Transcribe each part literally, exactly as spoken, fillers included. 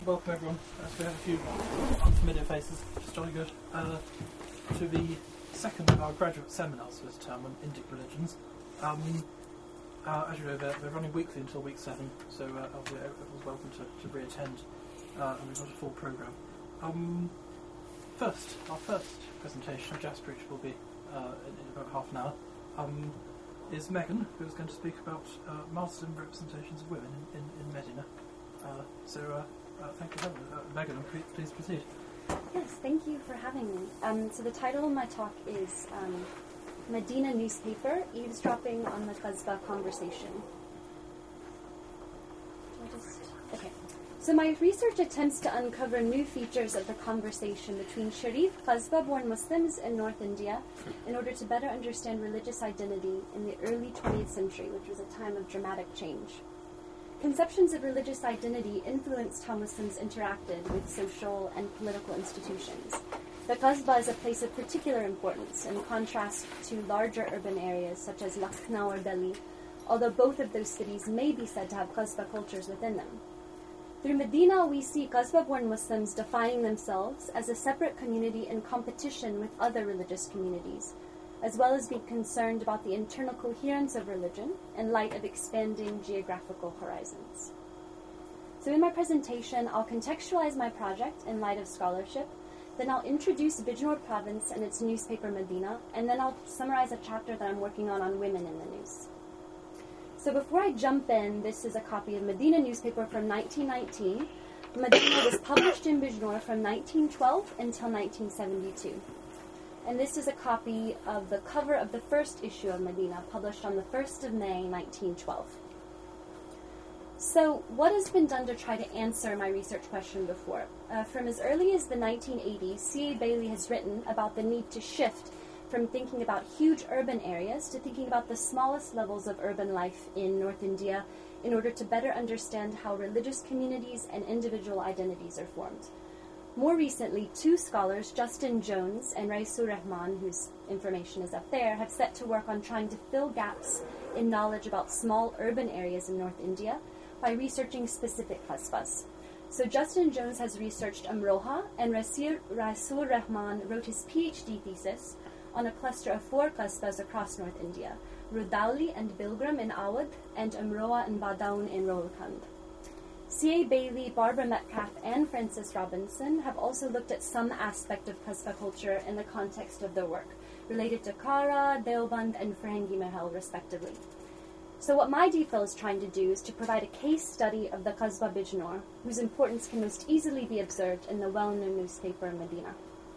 Welcome everyone, as we have a few unfamiliar faces, which is jolly good, uh, to the second of our graduate seminars for this term on Indic religions. Um, uh, as you know, they're, they're running weekly until week seven, so uh, everyone's welcome to, to re-attend, uh, and we've got a full programme. Um, first, our first presentation of Jasperich will be uh, in, in about half an hour, um, is Megan, who is going to speak about uh, Muslim representations of women in, in, in Medina. Uh, so, uh, Uh, thank you, uh, Megan. Please proceed. Yes, thank you for having me. Um, so the title of my talk is um, Medina Newspaper, Eavesdropping on the Qasba Conversation. Just, okay. So my research attempts to uncover new features of the conversation between Sharif Qasba-born Muslims in North India in order to better understand religious identity in the early twentieth century, which was a time of dramatic change. Conceptions of religious identity influenced how Muslims interacted with social and political institutions. The Qasba is a place of particular importance in contrast to larger urban areas such as Lucknow or Delhi, although both of those cities may be said to have Qasba cultures within them. Through Medina, we see Qasba-born Muslims defining themselves as a separate community in competition with other religious communities, as well as being concerned about the internal coherence of religion in light of expanding geographical horizons. So in my presentation, I'll contextualize my project in light of scholarship, then I'll introduce Bijnor province and its newspaper Medina, and then I'll summarize a chapter that I'm working on on women in the news. So before I jump in, this is a copy of Medina newspaper from nineteen nineteen. Medina was published in Bijnor from nineteen twelve until nineteen seventy-two. And this is a copy of the cover of the first issue of Medina, published on the first of May, nineteen twelve. So, what has been done to try to answer my research question before? Uh, from as early as the nineteen eighties, C A Bailey has written about the need to shift from thinking about huge urban areas to thinking about the smallest levels of urban life in North India in order to better understand how religious communities and individual identities are formed. More recently, two scholars, Justin Jones and Raisur Rahman, whose information is up there, have set to work on trying to fill gaps in knowledge about small urban areas in North India by researching specific qasbas. So Justin Jones has researched Amroha, and Raisur Rahman wrote his PhD thesis on a cluster of four qasbas across North India, Rudauli and Bilgram in Awadh, and Amroha and Badaun in Rohilkhand. C A Bailey, Barbara Metcalf, and Frances Robinson have also looked at some aspect of Qasba culture in the context of their work, related to Kara, Deoband, and Firhengi Mahal, respectively. So what my D Phil is trying to do is to provide a case study of the Qasba Bijnor, whose importance can most easily be observed in the well-known newspaper Medina.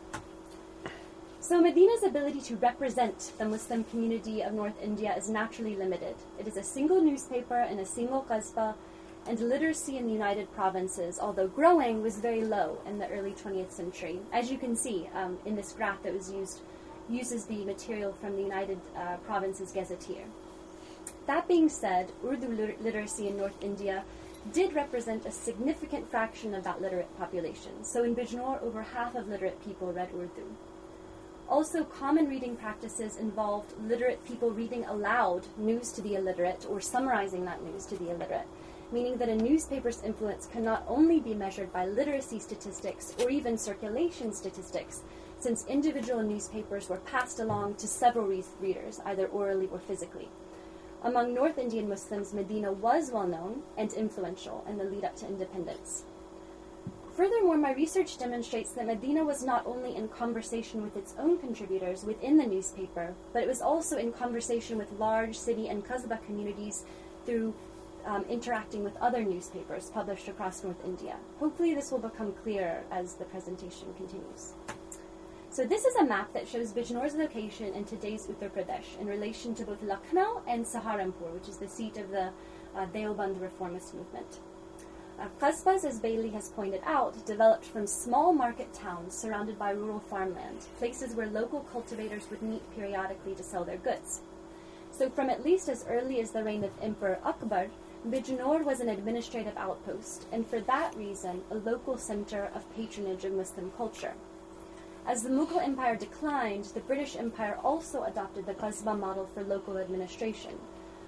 So Medina's ability to represent the Muslim community of North India is naturally limited. It is a single newspaper in a single Qasba, and literacy in the United Provinces, although growing, was very low in the early twentieth century. As you can see um, in this graph that was used, uses the material from the United uh, Provinces Gazetteer. That being said, Urdu liter- literacy in North India did represent a significant fraction of that literate population. So in Bijnor, over half of literate people read Urdu. Also, common reading practices involved literate people reading aloud news to the illiterate or summarizing that news to the illiterate, meaning that a newspaper's influence can not only be measured by literacy statistics or even circulation statistics, since individual newspapers were passed along to several re- readers, either orally or physically. Among North Indian Muslims, Medina was well known and influential in the lead up to independence. Furthermore, my research demonstrates that Medina was not only in conversation with its own contributors within the newspaper, but it was also in conversation with large city and Qasba communities through Um, interacting with other newspapers published across North India. Hopefully this will become clearer as the presentation continues. So this is a map that shows Bijnor's location in today's Uttar Pradesh in relation to both Lucknow and Saharanpur, which is the seat of the uh, Deoband reformist movement. Uh, Qasbas, as Bailey has pointed out, developed from small market towns surrounded by rural farmland, places where local cultivators would meet periodically to sell their goods. So from at least as early as the reign of Emperor Akbar, Bijnor was an administrative outpost, and for that reason, a local center of patronage of Muslim culture. As the Mughal Empire declined, the British Empire also adopted the Qasba model for local administration.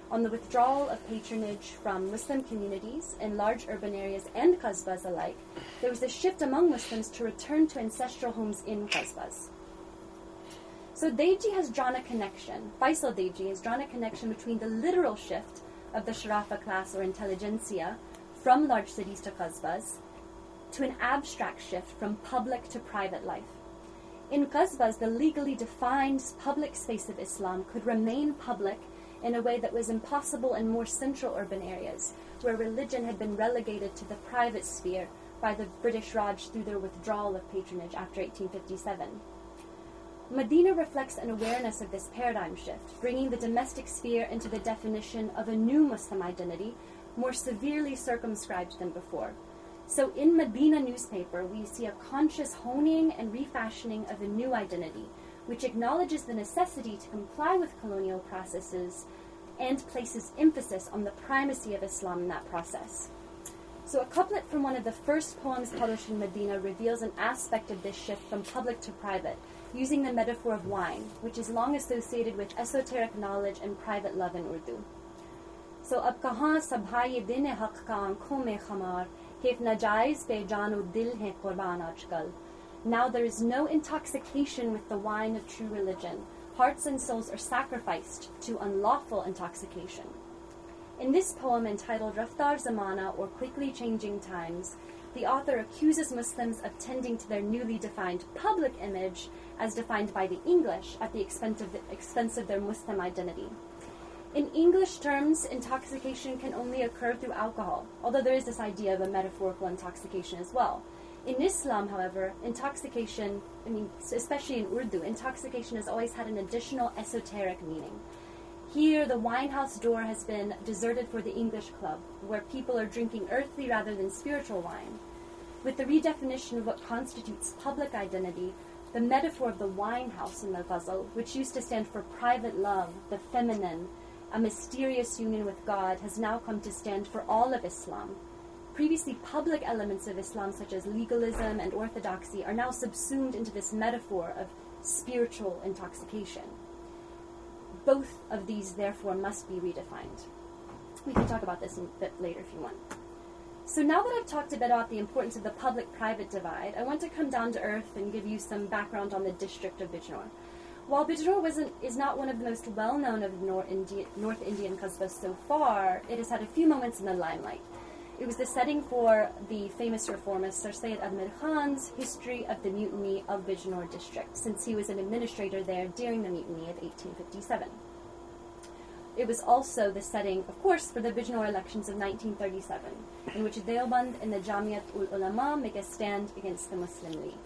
On the withdrawal of patronage from Muslim communities in large urban areas and qasbas alike, there was a shift among Muslims to return to ancestral homes in qasbas. So Deji has drawn a connection, Faisal Deji has drawn a connection between the literal shift of the Sharafa class or intelligentsia from large cities to qasbas to an abstract shift from public to private life. In qasbas, the legally defined public space of Islam could remain public in a way that was impossible in more central urban areas, where religion had been relegated to the private sphere by the British Raj through their withdrawal of patronage after eighteen fifty-seven. Medina reflects an awareness of this paradigm shift, bringing the domestic sphere into the definition of a new Muslim identity, more severely circumscribed than before. So in Medina newspaper, we see a conscious honing and refashioning of a new identity, which acknowledges the necessity to comply with colonial processes and places emphasis on the primacy of Islam in that process. So a couplet from one of the first poems published in Medina reveals an aspect of this shift from public to private, using the metaphor of wine, which is long associated with esoteric knowledge and private love in Urdu. So ab kahan sabhaye din haq ka aankhon mein khamar, kef najaiz pe jaan o dil hai qurban ajkal. Now there is no intoxication with the wine of true religion. Hearts and souls are sacrificed to unlawful intoxication. In this poem entitled Raftar Zamana, or Quickly Changing Times, the author accuses Muslims of tending to their newly defined public image as defined by the English at the expense of, the, expense of their Muslim identity. In English terms, intoxication can only occur through alcohol, although there is this idea of a metaphorical intoxication as well. In Islam, however, intoxication, I mean, especially in Urdu, intoxication has always had an additional esoteric meaning. Here, the winehouse door has been deserted for the English club, where people are drinking earthly rather than spiritual wine. With the redefinition of what constitutes public identity, the metaphor of the winehouse in the ghazal, which used to stand for private love, the feminine, a mysterious union with God, has now come to stand for all of Islam. Previously public elements of Islam, such as legalism and orthodoxy, are now subsumed into this metaphor of spiritual intoxication. Both of these, therefore, must be redefined. We can talk about this a bit later if you want. So now that I've talked a bit about the importance of the public-private divide, I want to come down to earth and give you some background on the district of Bijnor. While Bijnor wasn't, is not one of the most well-known of North, Indi- North Indian qasbas so far, it has had a few moments in the limelight. It was the setting for the famous reformist Sir Syed Admir Khan's History of the Mutiny of Bijnor district, since he was an administrator there during the mutiny of eighteen fifty-seven. It was also the setting, of course, for the Bijnor elections of nineteen thirty-seven, in which Deoband and the Jamiat ul Ulama make a stand against the Muslim League.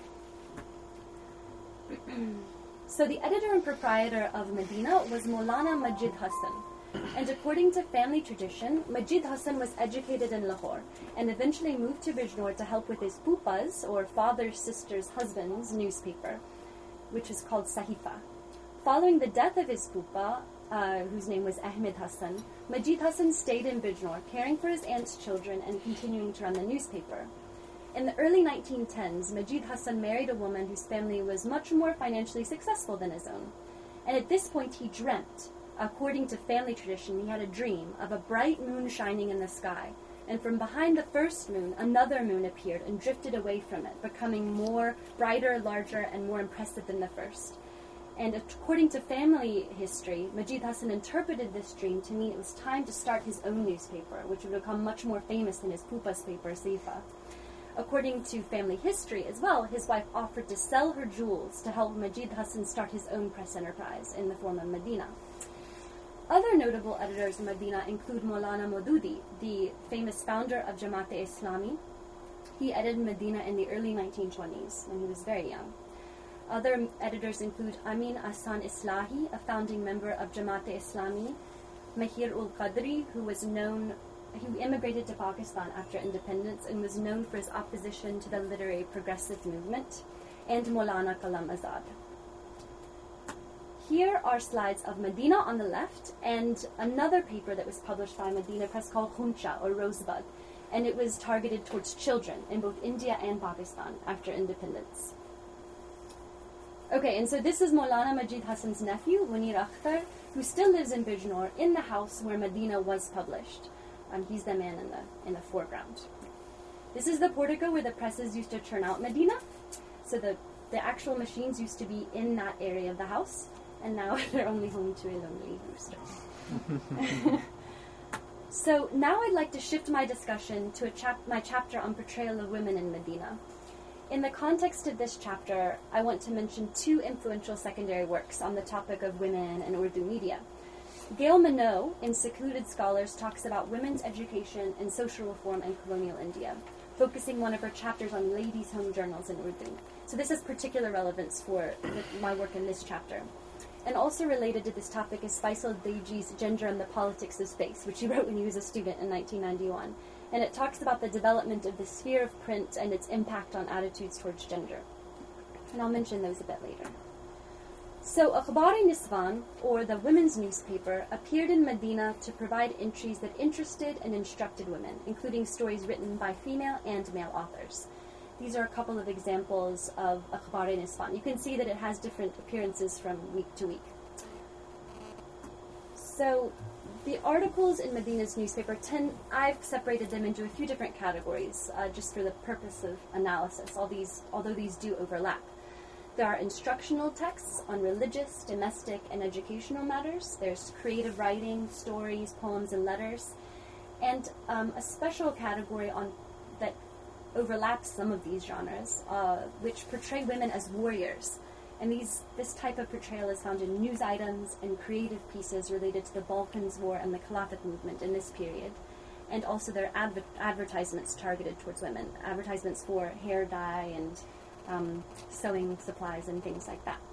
So the editor and proprietor of Medina was Maulana Majid Hassan. And according to family tradition, Majid Hassan was educated in Lahore and eventually moved to Bijnor to help with his pupa's, or father's sister's husband's, newspaper, which was called Sahifa. Following the death of his pupa, uh, whose name was Ahmed Hassan, Majid Hassan stayed in Bijnor, caring for his aunt's children and continuing to run the newspaper. In the early nineteen tens, Majid Hassan married a woman whose family was much more financially successful than his own. And at this point he dreamt, according to family tradition, he had a dream of a bright moon shining in the sky, and from behind the first moon, another moon appeared and drifted away from it, becoming more brighter, larger, and more impressive than the first. And according to family history, Majid Hassan interpreted this dream to mean it was time to start his own newspaper, which would become much more famous than his pupa's paper, Sifa. According to family history as well, his wife offered to sell her jewels to help Majid Hassan start his own press enterprise in the form of Medina. Other notable editors in Medina include Maulana Maududi, the famous founder of Jamaat-e-Islami. He edited Medina in the early nineteen twenties, when he was very young. Other editors include Amin Ahsan Islahi, a founding member of Jamaat-e-Islami, Mahir ul Qadri, who was known, who immigrated to Pakistan after independence and was known for his opposition to the literary progressive movement, and Maulana Kalam Azad. Here are slides of Medina on the left and another paper that was published by Medina Press called Khuncha, or Rosebud, and it was targeted towards children in both India and Pakistan after independence. Okay, and so this is Maulana Majid Hassan's nephew, Munir Akhtar, who still lives in Bijnor, in the house where Medina was published. Um, he's the man in the in the foreground. This is the portico where the presses used to churn out Medina. So the, the actual machines used to be in that area of the house, and now they're only home to a lonely rooster. So now I'd like to shift my discussion to a chap- my chapter on portrayal of women in Medina. In the context of this chapter, I want to mention two influential secondary works on the topic of women and Urdu media. Gail Minogue, in Secluded Scholars, talks about women's education and social reform in colonial India, focusing one of her chapters on ladies' home journals in Urdu. So this has particular relevance for the, my work in this chapter. And also related to this topic is Faisal Deji's Gender and the Politics of Space, which he wrote when he was a student in nineteen ninety-one. And it talks about the development of the sphere of print and its impact on attitudes towards gender. And I'll mention those a bit later. So Akhbar-e-Niswan, or the women's newspaper, appeared in Medina to provide entries that interested and instructed women, including stories written by female and male authors. These are a couple of examples of Akhbar-e-Niswan. You can see that it has different appearances from week to week. So the articles in Medina's newspaper, tend, I've separated them into a few different categories, uh, just for the purpose of analysis, all these, although these do overlap. There are instructional texts on religious, domestic, and educational matters. There's creative writing, stories, poems, and letters. And um, a special category on that overlaps some of these genres, uh, which portray women as warriors. And these, this type of portrayal is found in news items and creative pieces related to the Balkans War and the Caliphate movement in this period. And also there are adver- advertisements targeted towards women, advertisements for hair dye and um, sewing supplies and things like that.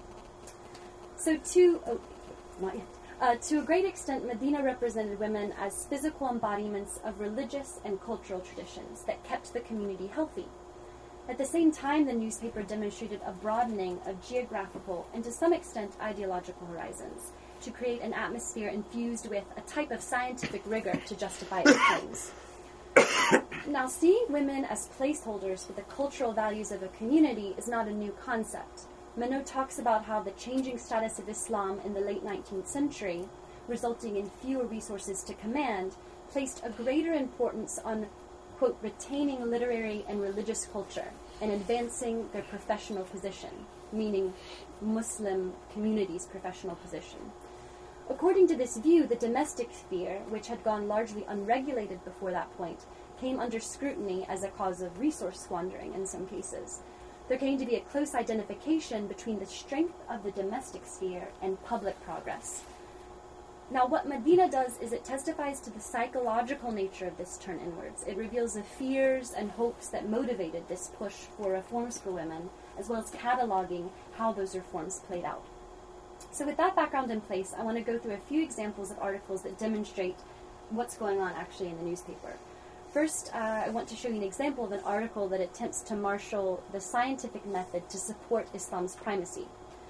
So to, oh, not yet. Uh, to a great extent, Medina represented women as physical embodiments of religious and cultural traditions that kept the community healthy. At the same time, the newspaper demonstrated a broadening of geographical and to some extent ideological horizons to create an atmosphere infused with a type of scientific rigor to justify its claims. Now, seeing women as placeholders for the cultural values of a community is not a new concept. Minogue talks about how the changing status of Islam in the late nineteenth century, resulting in fewer resources to command, placed a greater importance on, quote, retaining literary and religious culture and advancing their professional position, meaning Muslim community's professional position. According to this view, the domestic sphere, which had gone largely unregulated before that point, came under scrutiny as a cause of resource squandering in some cases. There came to be a close identification between the strength of the domestic sphere and public progress. Now, what Medina does is it testifies to the psychological nature of this turn inwards. It reveals the fears and hopes that motivated this push for reforms for women, as well as cataloging how those reforms played out. So with that background in place, I want to go through a few examples of articles that demonstrate what's going on actually in the newspaper. First, uh, I want to show you an example of an article that attempts to marshal the scientific method to support Islam's primacy.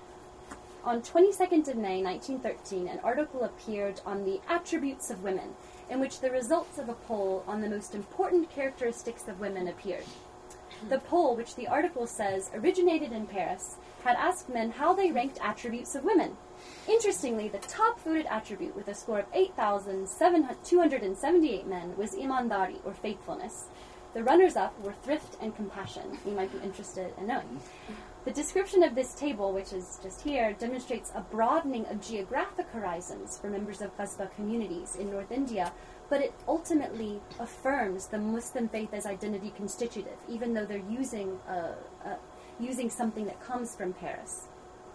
On twenty-second of May, nineteen thirteen, an article appeared on the attributes of women, in which the results of a poll on the most important characteristics of women appeared. The poll, which the article says originated in Paris, had asked men how they ranked attributes of women. Interestingly, the top voted attribute with a score of eight thousand two hundred seventy-eight men was imandari, or faithfulness. The runners-up were thrift and compassion. You might be interested in knowing. The description of this table, which is just here, demonstrates a broadening of geographic horizons for members of Qasba communities in North India, but it ultimately affirms the Muslim faith as identity constitutive, even though they're using, uh, uh, using something that comes from Paris.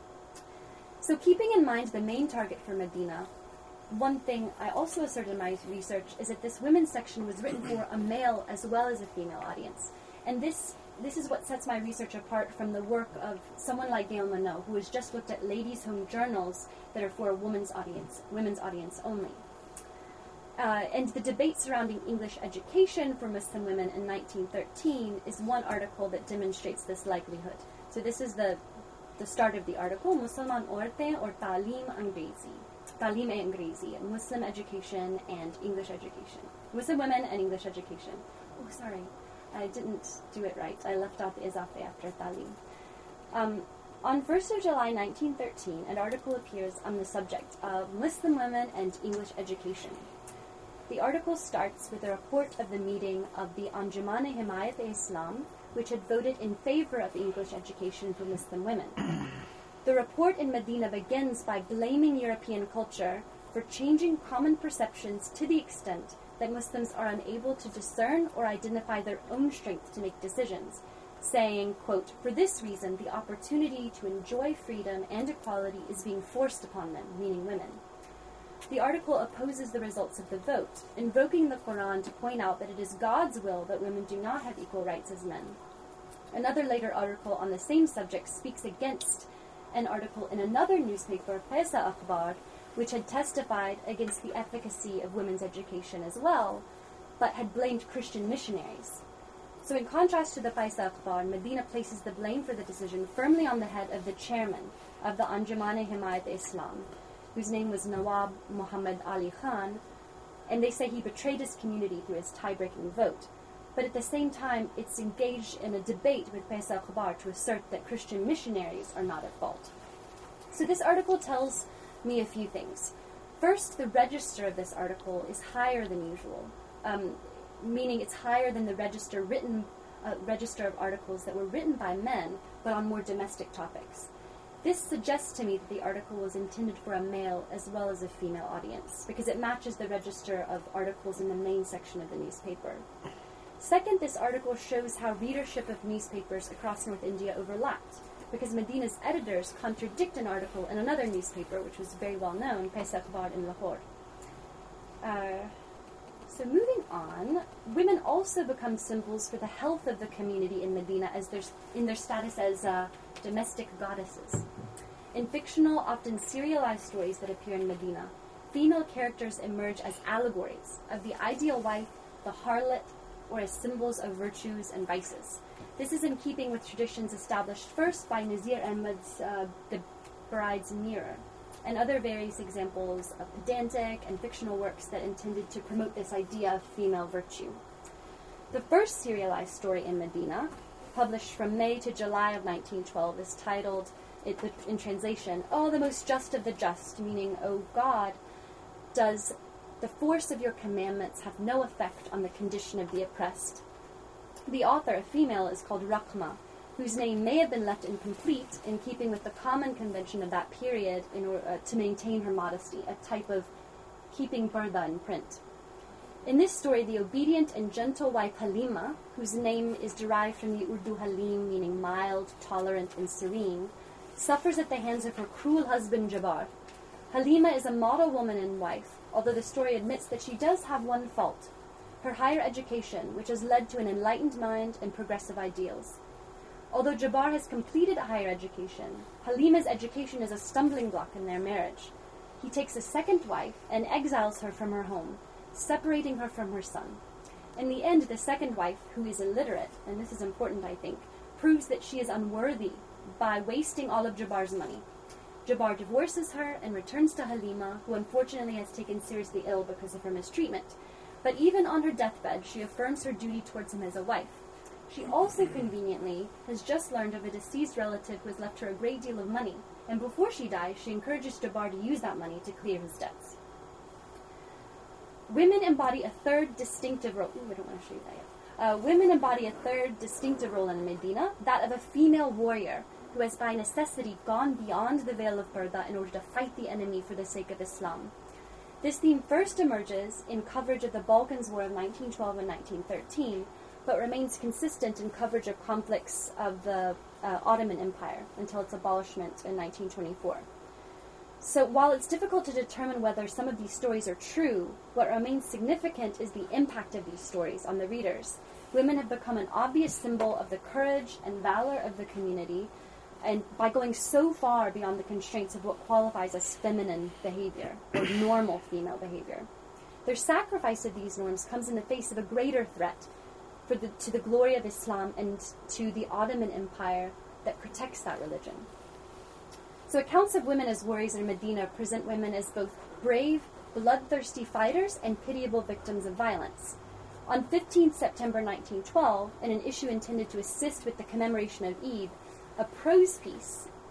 So keeping in mind the main target for Medina, one thing I also assert in my research is that this women's section was written for a male as well as a female audience. And this this is what sets my research apart from the work of someone like Gail Minogue, who has just looked at ladies' home journals that are for a women's audience, women's audience only. Uh, and the debate surrounding English education for Muslim women in nineteen thirteen is one article that demonstrates this likelihood. So this is the the start of the article, Musliman Aurtein or Talim Angrezi. Talim-e-Angrezi, Muslim education and English education. Muslim women and English education. Oh, sorry, I didn't do it right. I left out the izafe after Talim. Um, On first of July nineteen thirteen, an article appears on the subject of Muslim women and English education. The article starts with a report of the meeting of the Anjuman-e Himayat-e-Islam, which had voted in favor of English education for Muslim women. The report in Medina begins by blaming European culture for changing common perceptions to the extent that Muslims are unable to discern or identify their own strength to make decisions, saying, quote, "For this reason, the opportunity to enjoy freedom and equality is being forced upon them," meaning women. The article opposes the results of the vote, invoking the Quran to point out that it is God's will that women do not have equal rights as men. Another later article on the same subject speaks against an article in another newspaper, Faisa Akhbar, which had testified against the efficacy of women's education as well, but had blamed Christian missionaries. So in contrast to the Faisa Akhbar, Medina places the blame for the decision firmly on the head of the chairman of the Anjuman-e Himayat-e-Islam, whose name was Nawab Muhammad Ali Khan, and they say he betrayed his community through his tie-breaking vote. But at the same time, it's engaged in a debate with Faisa Akhbar to assert that Christian missionaries are not at fault. So this article tells me a few things. First, the register of this article is higher than usual, um, meaning it's higher than the register written uh, register of articles that were written by men, but on more domestic topics. This suggests to me that the article was intended for a male as well as a female audience, because it matches the register of articles in the main section of the newspaper. Second, this article shows how readership of newspapers across North India overlapped, because Medina's editors contradict an article in another newspaper, which was very well known, Faisa Akhbar in Lahore. Uh, so moving on, women also become symbols for the health of the community in Medina as their, in their status as uh, domestic goddesses. In fictional, often serialized stories that appear in Medina, female characters emerge as allegories of the ideal wife, the harlot, or as symbols of virtues and vices. This is in keeping with traditions established first by Nazir Ahmed's uh, The Bride's Mirror, and other various examples of pedantic and fictional works that intended to promote this idea of female virtue. The first serialized story in Medina, published from May to July of nineteen twelve, is titled, it, in translation, "Oh, the most just of the just," meaning, "O God, does the force of your commandments have no effect on the condition of the oppressed?" The author, a female, is called Rakhma, whose name may have been left incomplete in keeping with the common convention of that period in order uh, to maintain her modesty, a type of keeping parda in print. In this story, the obedient and gentle wife Halima, whose name is derived from the Urdu Halim, meaning mild, tolerant, and serene, suffers at the hands of her cruel husband Jabbar. Halima is a model woman and wife, although the story admits that she does have one fault: her higher education, which has led to an enlightened mind and progressive ideals. Although Jabbar has completed a higher education, Halima's education is a stumbling block in their marriage. He takes a second wife and exiles her from her home, separating her from her son. In the end, the second wife, who is illiterate, and this is important, I think, proves that she is unworthy by wasting all of Jabbar's money. Jabbar divorces her and returns to Halima, who unfortunately has taken seriously ill because of her mistreatment. But even on her deathbed, she affirms her duty towards him as a wife. She also conveniently has just learned of a deceased relative who has left her a great deal of money, and before she dies, she encourages Jabbar to use that money to clear his debts. Women embody a third distinctive role. Ooh, I don't want to show you that yet. Uh, women embody a third distinctive role in Medina, that of a female warrior who has by necessity gone beyond the veil of parda in order to fight the enemy for the sake of Islam. This theme first emerges in coverage of the Balkans War of nineteen twelve and nineteen thirteen, but remains consistent in coverage of conflicts of the uh, Ottoman Empire until its abolishment in nineteen twenty-four. So while it's difficult to determine whether some of these stories are true, what remains significant is the impact of these stories on the readers. Women have become an obvious symbol of the courage and valor of the community, and by going so far beyond the constraints of what qualifies as feminine behavior, or normal female behavior. Their sacrifice of these norms comes in the face of a greater threat for the, to the glory of Islam and to the Ottoman Empire that protects that religion. So accounts of women as warriors in Medina present women as both brave, bloodthirsty fighters and pitiable victims of violence. On fifteenth September nineteen twelve, in an issue intended to assist with the commemoration of Eid, a prose piece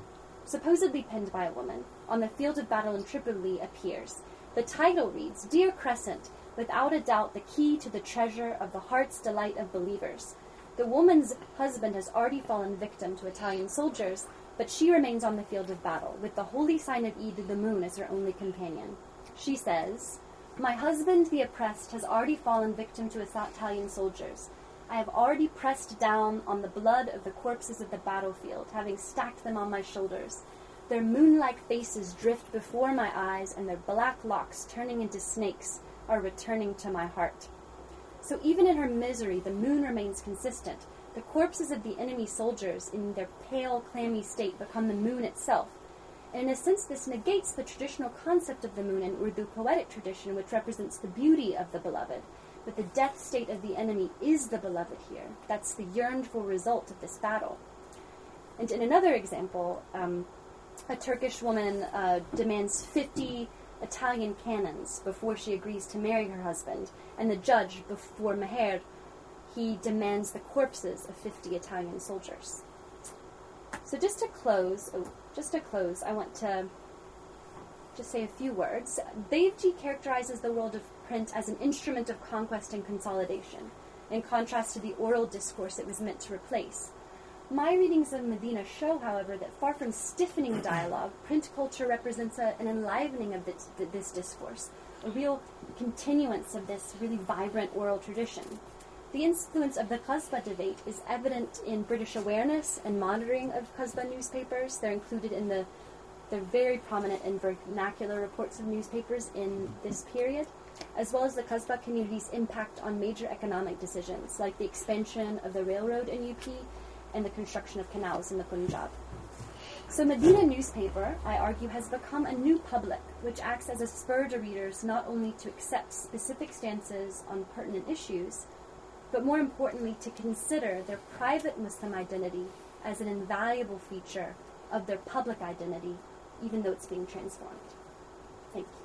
supposedly penned by a woman, on the field of battle in Tripoli appears. The title reads, Dear Crescent, without a doubt the key to the treasure of the heart's delight of believers. The woman's husband has already fallen victim to Italian soldiers, but she remains on the field of battle, with the holy sign of Eid, the moon, as her only companion. She says, My husband, the oppressed, has already fallen victim to Italian soldiers. I have already pressed down on the blood of the corpses of the battlefield, having stacked them on my shoulders. Their moon-like faces drift before my eyes, and their black locks, turning into snakes, are returning to my heart. So even in her misery, the moon remains consistent. The corpses of the enemy soldiers, in their pale, clammy state, become the moon itself. And in a sense, this negates the traditional concept of the moon in Urdu poetic tradition, which represents the beauty of the beloved. But the death state of the enemy is the beloved here. That's the yearned-for result of this battle. And in another example, um, a Turkish woman uh, demands fifty Italian cannons before she agrees to marry her husband, and the judge, before Meher, he demands the corpses of fifty Italian soldiers. So just to close, oh, just to close, I want to just say a few words. Devji characterizes the world of print as an instrument of conquest and consolidation, in contrast to the oral discourse it was meant to replace. My readings of Medina show, however, that far from stiffening dialogue, print culture represents a, an enlivening of this, this discourse, a real continuance of this really vibrant oral tradition. The influence of the Qasba debate is evident in British awareness and monitoring of Qasba newspapers. They're included in the they're very prominent in vernacular reports of newspapers in this period, as well as the Qasba community's impact on major economic decisions, like the expansion of the railroad in U P and the construction of canals in the Punjab. So Medina newspaper, I argue, has become a new public, which acts as a spur to readers not only to accept specific stances on pertinent issues, but more importantly to consider their private Muslim identity as an invaluable feature of their public identity, even though it's being transformed. Thank you.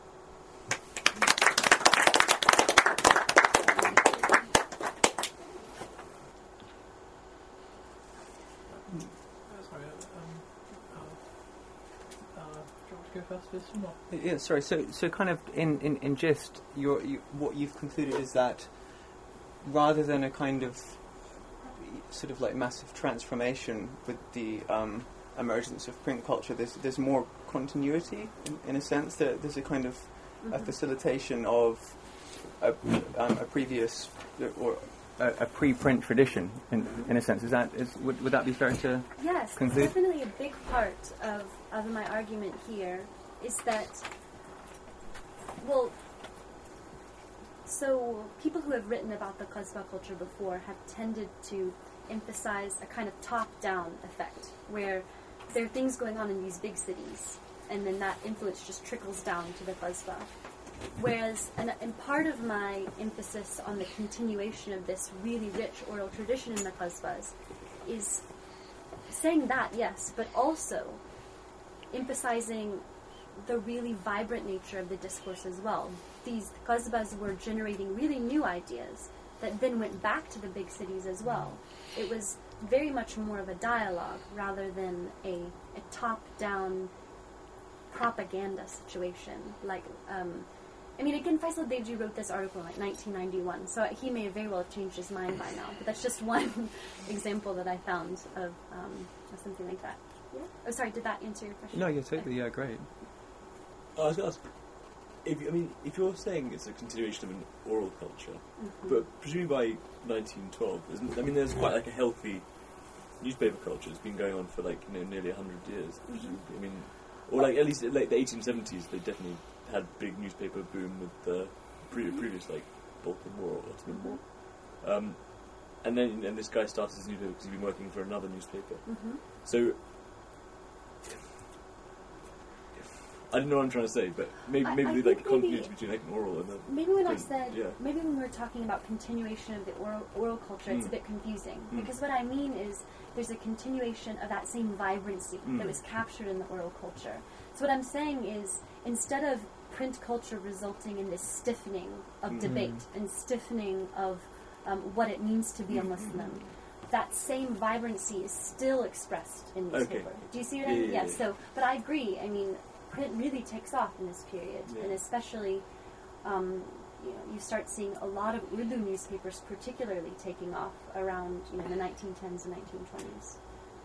Sorry, um, uh, uh, do you want to go first, Jason, or? Yeah, sorry. So, so kind of in in, in gist, you're, you, what you've concluded is that rather than a kind of sort of like massive transformation with the um, emergence of print culture, there's there's more continuity in, in a sense. That there's a kind of mm-hmm. a facilitation of a, um, a previous or a, a pre-print tradition in in a sense. Is that is would, would that be fair to yes, conclude? Yes, definitely a big part of of my argument here is that, well, so people who have written about the Qasba culture before have tended to emphasize a kind of top-down effect, where there are things going on in these big cities, and then that influence just trickles down to the Qasba. Whereas, and, and part of my emphasis on the continuation of this really rich oral tradition in the Qasbas is saying that, yes, but also emphasizing the really vibrant nature of the discourse as well. These Qasbas were generating really new ideas that then went back to the big cities as well. It was very much more of a dialogue rather than a, a top-down propaganda situation. Like, um, I mean, again, Faisal Devji wrote this article in like nineteen ninety-one, so he may very well have changed his mind by now. But that's just one example that I found of, um, of something like that. Yeah? Oh, sorry, did that answer your question? No, yeah, totally, yeah, great. Oh, I was going to ask, if, I mean, if you're saying it's a continuation of an oral culture, Mm-hmm. but presumably by nineteen twelve, isn't, I mean, there's quite like a healthy newspaper culture. It's been going on for like, you know, nearly one hundred years. Mm-hmm. I mean, or like at least like the eighteen seventies, they definitely had big newspaper boom with the pre- previous like Baltimore or Ottoman War. Um, and then and this guy started his newspaper because he'd been working for another newspaper. Mm-hmm. So I don't know what I'm trying to say, but maybe I- maybe I like think continuity maybe- between like an oral and the Maybe when I print, said, yeah. maybe when we were talking about continuation of the oral, oral culture, it's Mm. a bit confusing. Mm. Because what I mean is there's a continuation of that same vibrancy Mm. that was captured in the oral culture. So what I'm saying is, instead of print culture resulting in this stiffening of Mm. debate and stiffening of um, what it means to be a Muslim, that same vibrancy is still expressed in newspaper. Okay. Do you see what I Yeah, mean? yeah, Yeah, yeah. So, but I agree. I mean, print really takes off in this period, Yeah. and especially, um, you know, you start seeing a lot of Urdu newspapers, particularly taking off around you know the nineteen tens and nineteen twenties.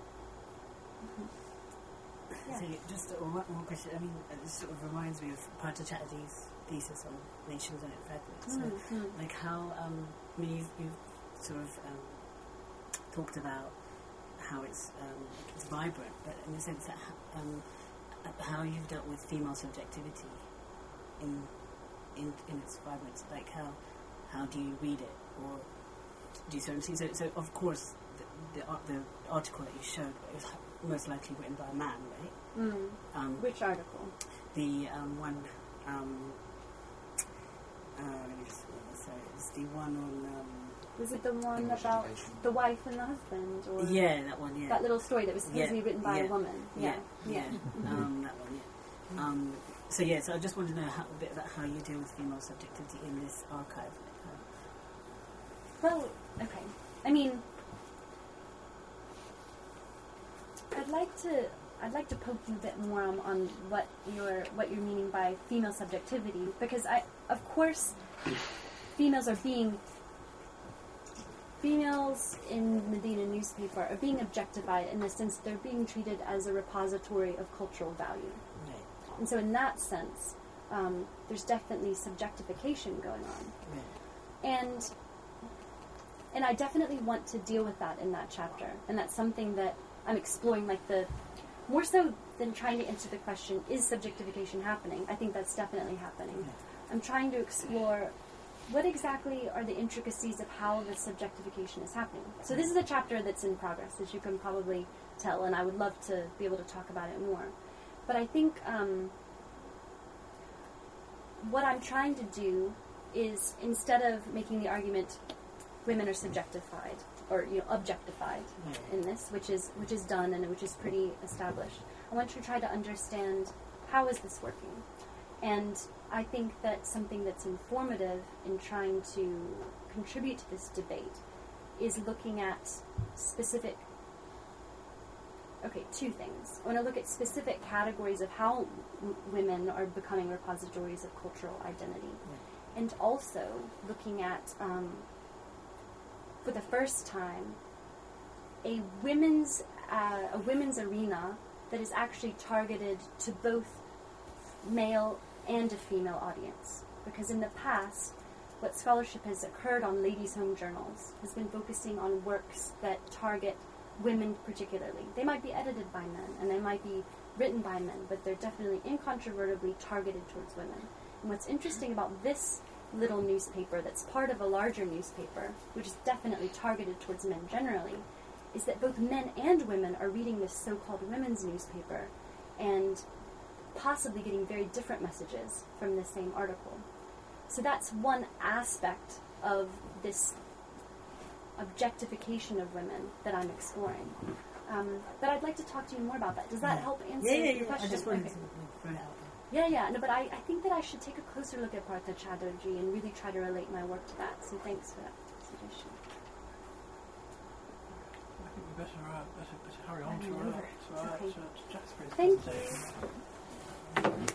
Yeah. So just one, one question. I mean, it sort of reminds me of Partha Chatterjee's thesis on nations and its fragments. So, Mm-hmm. like how um, I mean, you've, you've sort of um, talked about how it's um, it's vibrant, but in the sense that h- um, uh, how you've dealt with female subjectivity in in in its vibrance. Like how how do you read it, or do you sort of see? So, so of course, the the, ar- the article that you showed was most likely written by a man, right? Mm. Um, Which article? the um, one, um, uh, let me just remember, sorry, it's the one on, um, Was it the one English about education. the wife and the husband, or yeah, that one, yeah. that little story that was supposedly Yeah, written by yeah, a woman? yeah, Yeah, yeah, um, that one, yeah. Um, so yeah, so I just wanted to know how, a bit about how you deal with female subjectivity in this archive. Well, okay. I mean, I'd like to. I'd like to poke you a bit more on, on what you're what you're meaning by female subjectivity, because I, of course, females are being females in Medina newspaper are being objectified in the sense that they're being treated as a repository of cultural value, Right, and so in that sense, um, there's definitely subjectification going on. right. And and I definitely want to deal with that in that chapter, and that's something that I'm exploring, like the more so than trying to answer the question, is subjectification happening? I think that's definitely happening. I'm trying to explore what exactly are the intricacies of how the subjectification is happening. So this is a chapter that's in progress, as you can probably tell, and I would love to be able to talk about it more. But I think um, what I'm trying to do is, instead of making the argument women are subjectified or you know objectified Right. in this, which is which is done and which is pretty established, I want to try to understand how is this working. And I think that something that's informative in trying to contribute to this debate is looking at specific okay, two things. I want to look at specific categories of how w- women are becoming repositories of cultural identity. Right. And also looking at, um, for the first time, a women's uh, a women's arena that is actually targeted to both male and a female audience. Because in the past, what scholarship has occurred on ladies' home journals has been focusing on works that target women particularly. They might be edited by men, and they might be written by men, but they're definitely incontrovertibly targeted towards women. And what's interesting about this little newspaper that's part of a larger newspaper, which is definitely targeted towards men generally, is that both men and women are reading this so-called women's newspaper and possibly getting very different messages from the same article. So that's one aspect of this objectification of women that I'm exploring. Um, but I'd like to talk to you more about that. Does that help answer Yeah, yeah, the yeah. question? I just wanted Okay. to like, throw it out there. Yeah, yeah, no, but I, I think that I should take a closer look at Partha Chatterjee and really try to relate my work to that. So thanks for that suggestion. I think we better, uh, better, better hurry on Running to, uh, over. to, uh, Okay. to, to Jasper's Thank presentation.